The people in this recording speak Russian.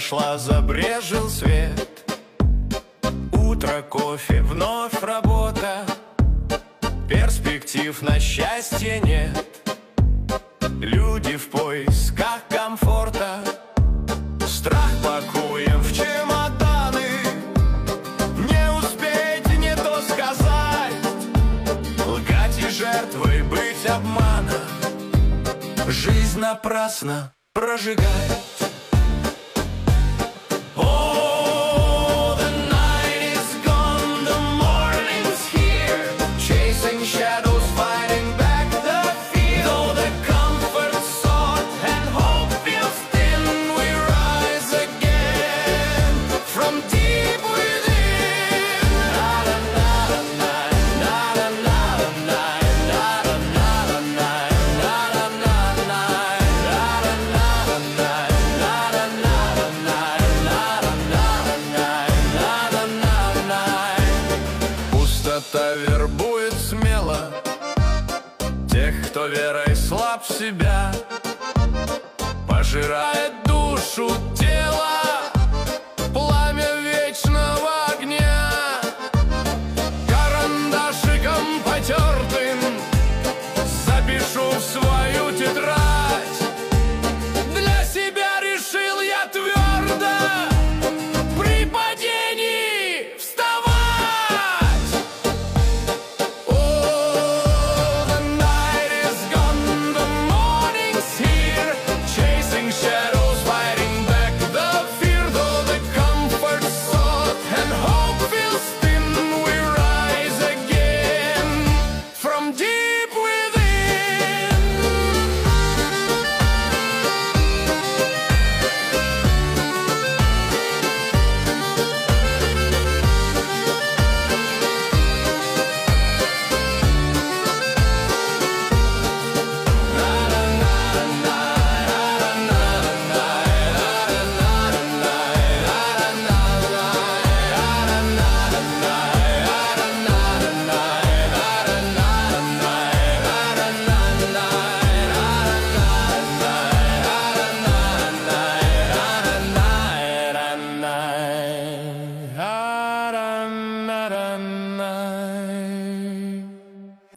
прошла, забрежил свет. Утро, кофе, вновь работа. Перспектив на счастье нет. Люди в поисках комфорта. Страх пакуем в чемоданы. Не успеть не то сказать. Лгать и жертвой быть обмана. Жизнь напрасно прожигает. Пустота вербует смело тех, кто верой слаб в себя, пожирает душу.